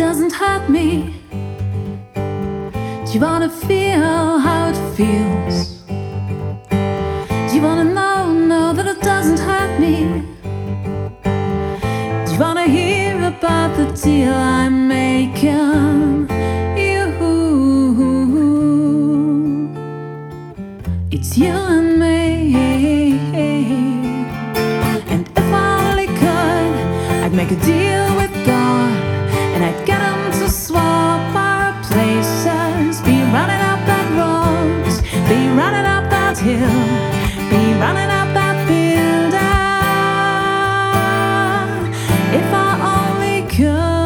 doesn't hurt me? Do you wanna feel how it feels? Do you wanna know that it doesn't hurt me? Do you wanna hear about the deal I'm making? It's you and me. And if I only could, I'd make a deal with God, and I'd get him to swap our places. Be running up that road, be running up that hill, be running up that building. If I only could.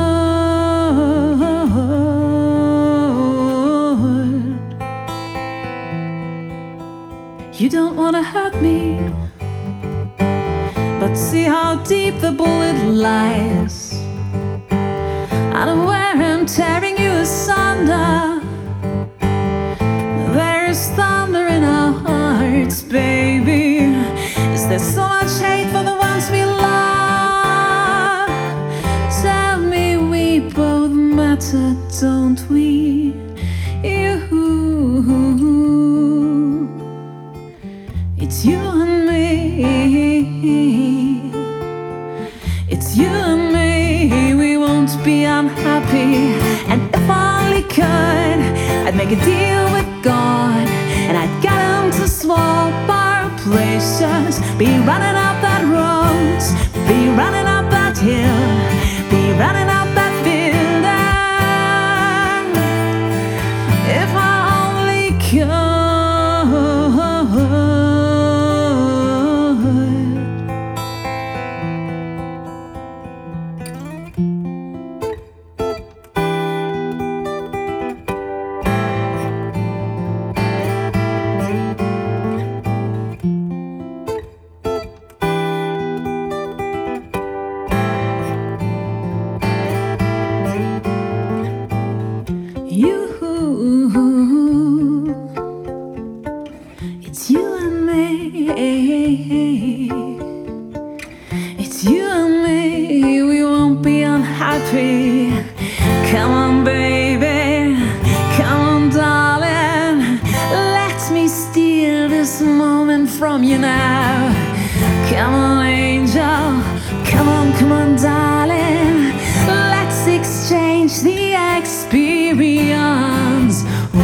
You don't wanna hurt me, but see how deep the bullet lies. Unaware I'm tearing you asunder. There's thunder in our hearts, baby. Is there so much hate for the ones we love? Tell me we both matter, don't we? It's you and me. It's you and me. We won't be unhappy. And if I only could, I'd make a deal with God, and I'd get him to swap our places. Be running up that road, be running up that hill, be running up that building. If I only could. It's you and me. It's you and me. We won't be unhappy. Come on, baby. Come on, darling. Let me steal this moment from you now. Come on, angel. Come on, darling. Let's exchange the experience.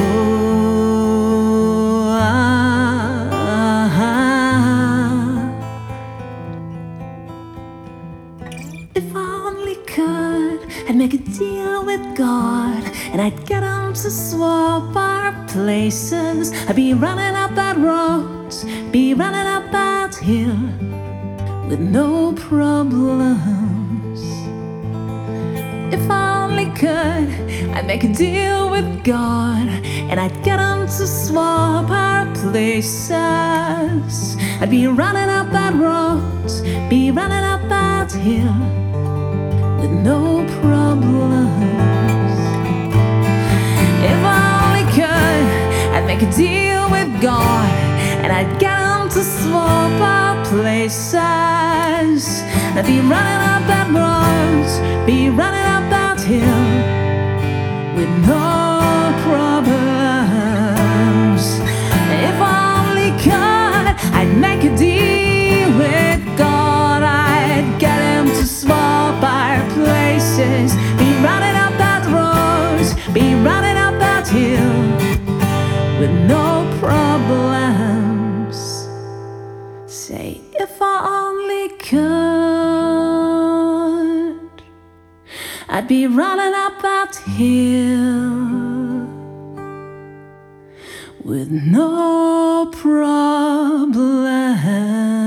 If I only could, I'd make a deal with God, and I'd get him to swap our places. I'd be running up that road, be running up that hill with no problems. If I only could, I'd make a deal with God, and I'd get him to swap our places. I'd be running up that road, be running up that hill with no problems. If I only could, I'd make a deal with God, and I'd get him to swap our places. I'd be running up that road, be running up that hill with no problems. If I only could, I'd make a deal with God, I'd get him to swap our places. Be running up that road, be running up that hill with no problems. Say, if I only could, I'd be running up that hill with no problems.